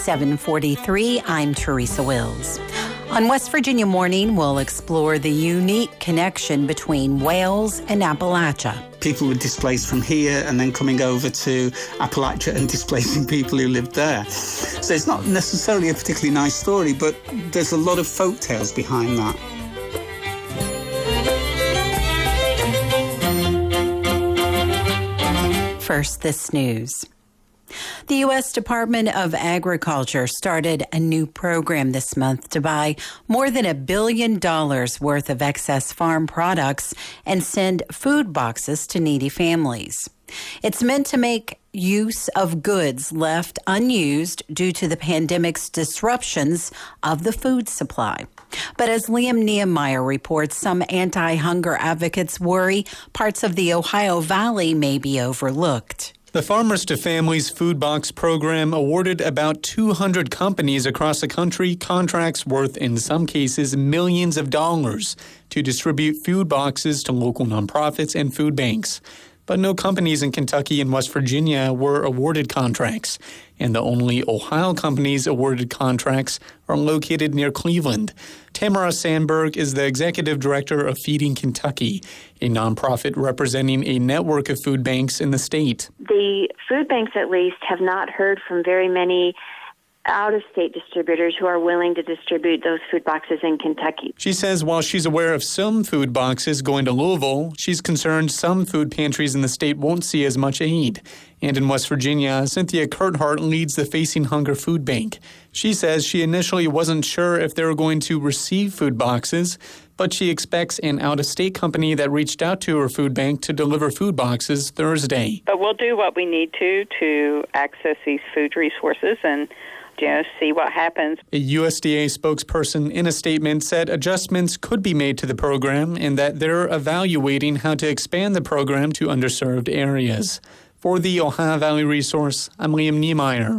7:43, I'm Teresa Wills. On West Virginia Morning, we'll explore the unique connection between Wales and Appalachia. People were displaced from here and then coming over to Appalachia and displacing people who lived there. So it's not necessarily a particularly nice story, but there's a lot of folk tales behind that. First, this news. The U.S. Department of Agriculture started a new program this month to buy more than $1 billion worth of excess farm products and send food boxes to needy families. It's meant to make use of goods left unused due to the pandemic's disruptions of the food supply. But as Liam Nehemiah reports, some anti-hunger advocates worry parts of the Ohio Valley may be overlooked. The Farmers to Families Food Box Program awarded about 200 companies across the country contracts worth, in some cases, millions of dollars to distribute food boxes to local nonprofits and food banks. But no companies in Kentucky and West Virginia were awarded contracts, and the only Ohio companies awarded contracts are located near Cleveland. Tamara Sandberg is the executive director of Feeding Kentucky, a nonprofit representing a network of food banks in the state. The food banks, at least, have not heard from very many out-of-state distributors who are willing to distribute those food boxes in Kentucky. She says while she's aware of some food boxes going to Louisville, she's concerned some food pantries in the state won't see as much aid. And in West Virginia, Cynthia Kurthart leads the Facing Hunger Food Bank. She says she initially wasn't sure if they were going to receive food boxes, but she expects an out-of-state company that reached out to her food bank to deliver food boxes Thursday. But we'll do what we need to access these food resources and see what happens. A USDA spokesperson in a statement said adjustments could be made to the program and that they're evaluating how to expand the program to underserved areas. For the Ohio Valley Resource, I'm Liam Niemeyer.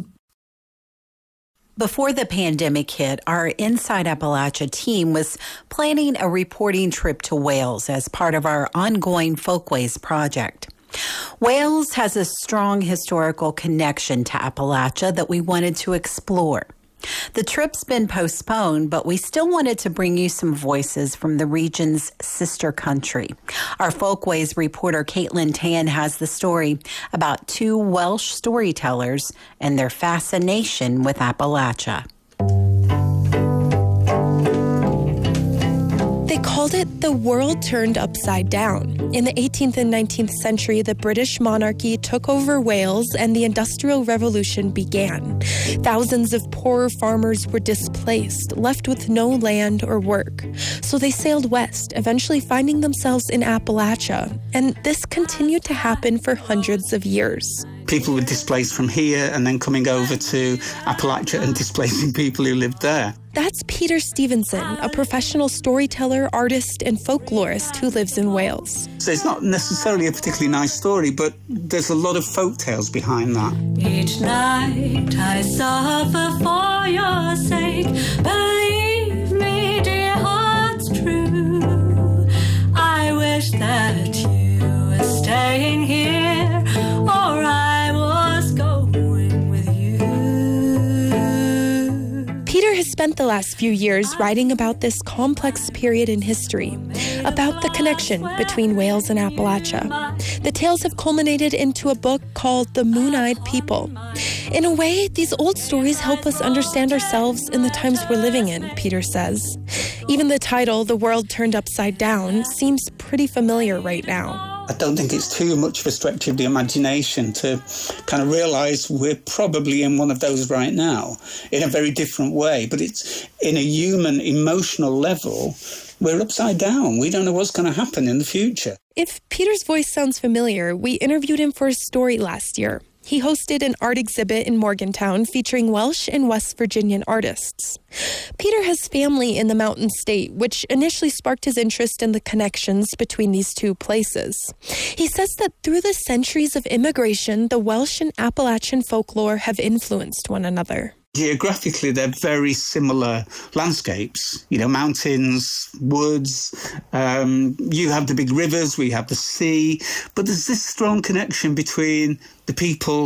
Before the pandemic hit, our Inside Appalachia team was planning a reporting trip to Wales as part of our ongoing Folkways project. Wales has a strong historical connection to Appalachia that we wanted to explore. The trip's been postponed, but we still wanted to bring you some voices from the region's sister country. Our Folkways reporter Caitlin Tan has the story about two Welsh storytellers and their fascination with Appalachia. They called it the world turned upside down. In the 18th and 19th century, the British monarchy took over Wales and the Industrial Revolution began. Thousands of poorer farmers were displaced, left with no land or work. So they sailed west, eventually finding themselves in Appalachia. And this continued to happen for hundreds of years. People were displaced from here and then coming over to Appalachia and displacing people who lived there. That's Peter Stevenson, a professional storyteller, artist, and folklorist who lives in Wales. So it's not necessarily a particularly nice story, but there's a lot of folk tales behind that. Each night I suffer for your sake. Believe me, dear heart's true. I wish that you were staying here, or I was going with you. Peter has spent the last few years writing about this complex period in history, about the connection between Wales and Appalachia. The tales have culminated into a book called The Moon-Eyed People. In a way, these old stories help us understand ourselves in the times we're living in, Peter says. Even the title, The World Turned Upside Down, seems pretty familiar right now. I don't think it's too much of a stretch of the imagination to kind of realise we're probably in one of those right now in a very different way. But it's in a human, emotional level, we're upside down. We don't know what's going to happen in the future. If Peter's voice sounds familiar, we interviewed him for a story last year. He hosted an art exhibit in Morgantown featuring Welsh and West Virginian artists. Peter has family in the Mountain State, which initially sparked his interest in the connections between these two places. He says that through the centuries of immigration, the Welsh and Appalachian folklore have influenced one another. Geographically, they're very similar landscapes, mountains, woods. You have the big rivers, we have the sea. But there's this strong connection between the people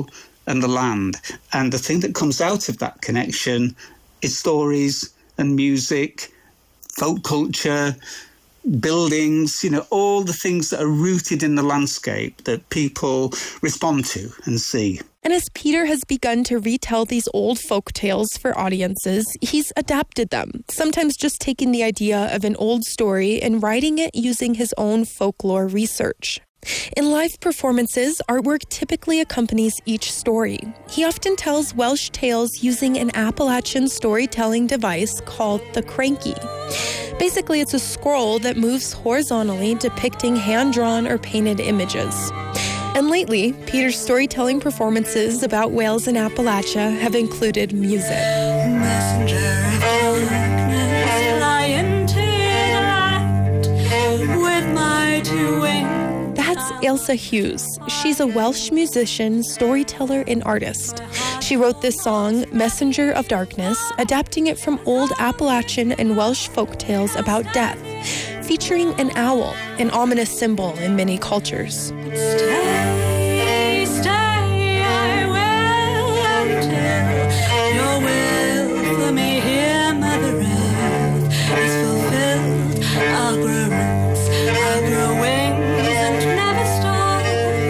and the land. And the thing that comes out of that connection is stories and music, folk culture, buildings, all the things that are rooted in the landscape that people respond to and see. And as Peter has begun to retell these old folk tales for audiences, he's adapted them, sometimes just taking the idea of an old story and writing it using his own folklore research. In live performances, artwork typically accompanies each story. He often tells Welsh tales using an Appalachian storytelling device called the cranky. Basically, it's a scroll that moves horizontally, depicting hand-drawn or painted images. And lately, Peter's storytelling performances about Wales and Appalachia have included music. Messenger of darkness, fly into the light with my two wings. That's Ailsa Hughes. She's a Welsh musician, storyteller, and artist. She wrote this song, Messenger of Darkness, adapting it from old Appalachian and Welsh folktales about death, featuring an owl, an ominous symbol in many cultures. Stay, stay, I will until your will for me here, Mother Earth, is fulfilled. I'll grow roots, I'll grow wings, and never stop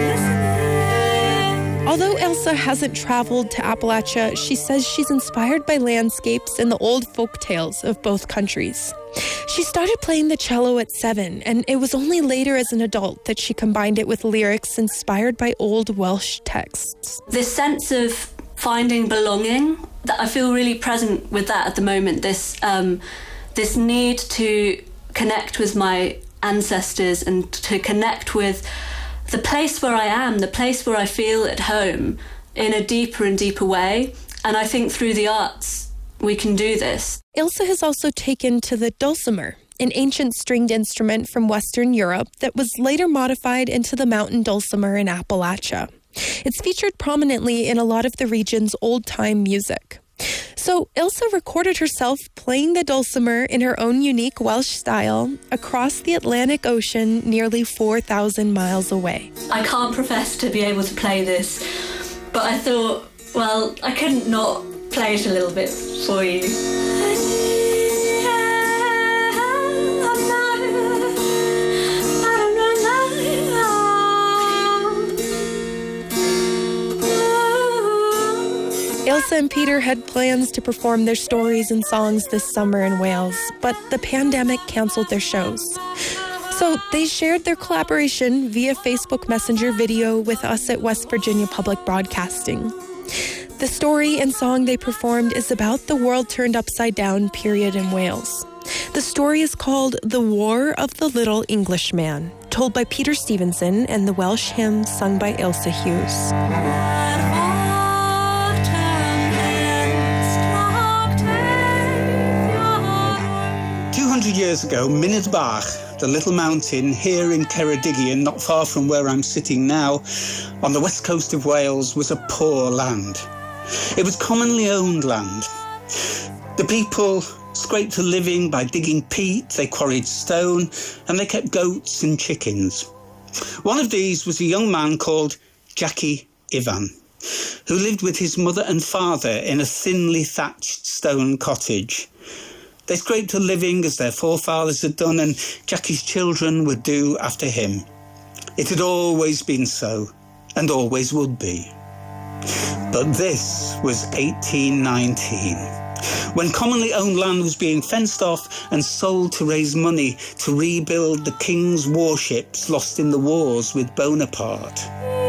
listening. Although Ailsa hasn't traveled to Appalachia, she says she's inspired by landscapes and the old folk tales of both countries. She started playing the cello at 7, and it was only later as an adult that she combined it with lyrics inspired by old Welsh texts. This sense of finding belonging, that I feel really present with that at the moment, this need to connect with my ancestors and to connect with the place where I am, the place where I feel at home in a deeper and deeper way. And I think through the arts, we can do this. Ailsa has also taken to the dulcimer, an ancient stringed instrument from Western Europe that was later modified into the mountain dulcimer in Appalachia. It's featured prominently in a lot of the region's old-time music. So Ailsa recorded herself playing the dulcimer in her own unique Welsh style across the Atlantic Ocean nearly 4,000 miles away. I can't profess to be able to play this, but I thought, well, I couldn't not play it a little bit for you. Ailsa and Peter had plans to perform their stories and songs this summer in Wales, but the pandemic canceled their shows. So they shared their collaboration via Facebook Messenger video with us at West Virginia Public Broadcasting. The story and song they performed is about the world turned upside down period in Wales. The story is called The War of the Little Englishman, told by Peter Stevenson and the Welsh hymn sung by Ailsa Hughes. 200 years ago, Mynydd Bach, the little mountain here in Ceredigion, not far from where I'm sitting now, on the west coast of Wales, was a poor land. It was commonly owned land. The people scraped a living by digging peat, they quarried stone, and they kept goats and chickens. One of these was a young man called Jackie Ivan, who lived with his mother and father in a thinly thatched stone cottage. They scraped a living as their forefathers had done, and Jackie's children would do after him. It had always been so, and always would be. But this was 1819, when commonly owned land was being fenced off and sold to raise money to rebuild the king's warships lost in the wars with Bonaparte.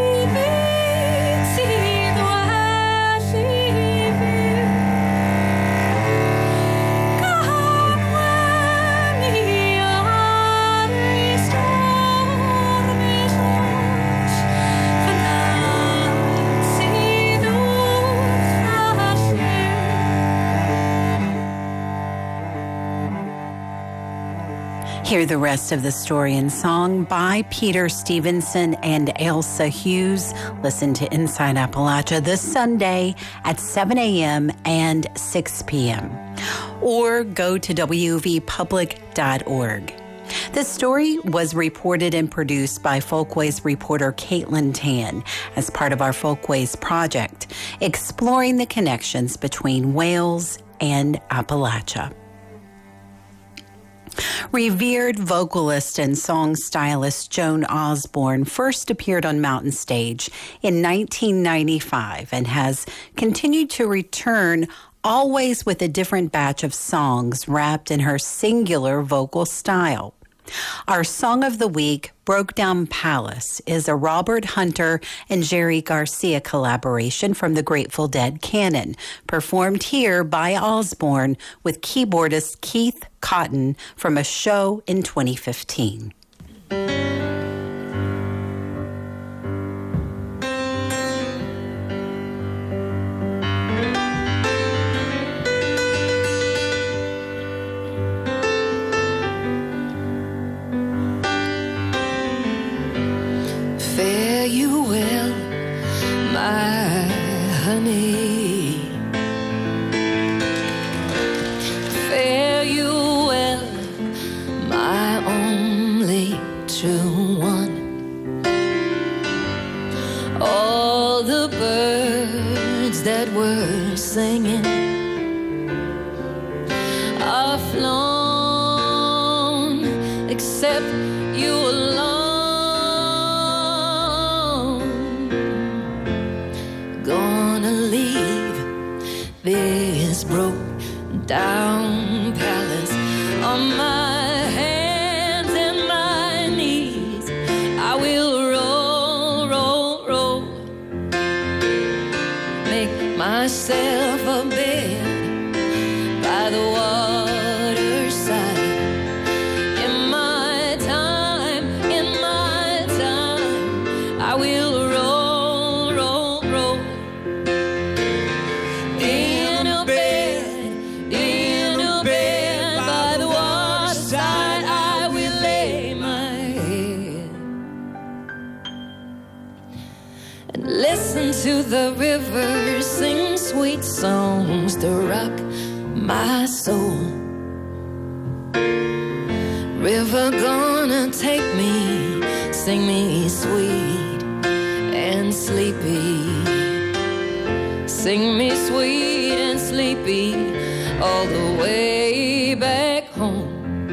Hear the rest of the story and song by Peter Stevenson and Ailsa Hughes. Listen to Inside Appalachia this Sunday at 7 a.m. and 6 p.m. Or go to wvpublic.org. This story was reported and produced by Folkways reporter Caitlin Tan as part of our Folkways project, exploring the connections between Wales and Appalachia. Revered vocalist and song stylist Joan Osborne first appeared on Mountain Stage in 1995 and has continued to return, always with a different batch of songs wrapped in her singular vocal style. Our Song of the Week, Broke Down Palace, is a Robert Hunter and Jerry Garcia collaboration from the Grateful Dead canon, performed here by Osborne with keyboardist Keith Cotton from a show in 2015. Fare you well, my honey. Fare you well, my only true one. All the birds that were singing are flown, except you alone. This broke down palace on my hands and my knees. I will roll, roll, roll, make myself a bed by the waterside. In my time, I will roll, roll, roll. In a bed by the waterside, I will lay my head and listen to the river sing sweet songs to rock my soul. River gonna take me, sing me sweet and sleepy. Sing me sweet and sleepy all the way back home.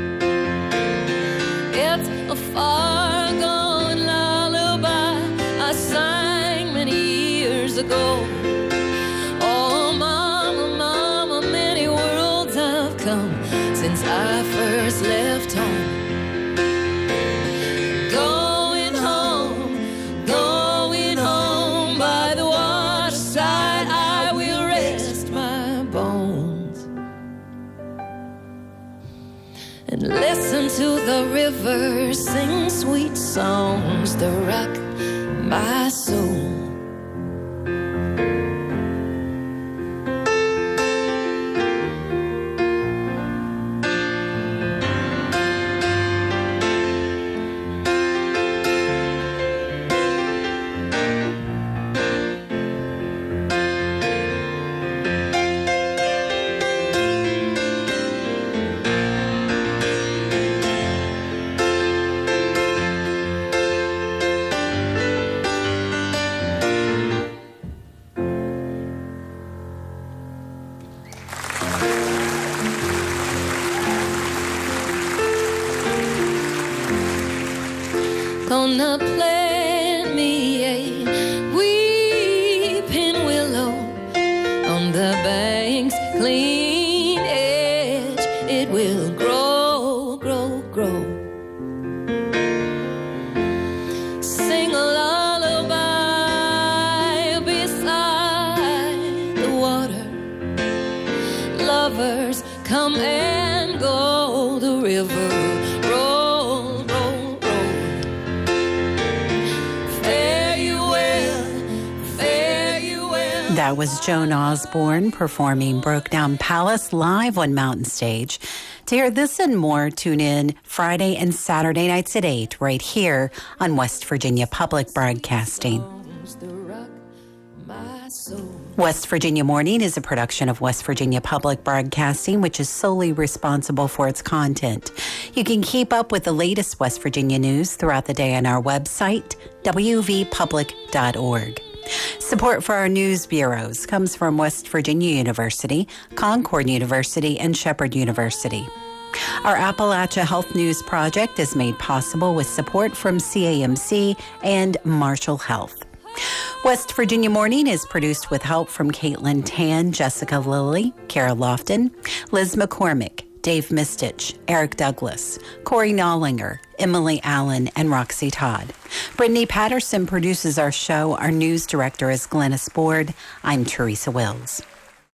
It's a far gone lullaby I sang many years ago. Oh, mama, mama, many worlds have come since I first left home. Going home, going home by the waterside, I will rest my bones and listen to the river sing sweet songs to rock my soul. Gonna plant me a weeping willow on the bank's clean edge. It will grow, grow, grow. Sing a lullaby beside the water. Lovers come and go, the river roll, roll, roll. Fare you well, fare you well. That was Joan Osborne performing Broke Down Palace live on Mountain Stage. To hear this and more, tune in Friday and Saturday nights at 8 right here on West Virginia Public Broadcasting. To rock my West Virginia Morning is a production of West Virginia Public Broadcasting, which is solely responsible for its content. You can keep up with the latest West Virginia news throughout the day on our website, wvpublic.org. Support for our news bureaus comes from West Virginia University, Concord University, and Shepherd University. Our Appalachia Health News Project is made possible with support from CAMC and Marshall Health. West Virginia Morning is produced with help from Caitlin Tan, Jessica Lilly, Kara Lofton, Liz McCormick, Dave Mistich, Eric Douglas, Corey Nollinger, Emily Allen, and Roxy Todd. Brittany Patterson produces our show. Our news director is Glennis Board. I'm Teresa Wills.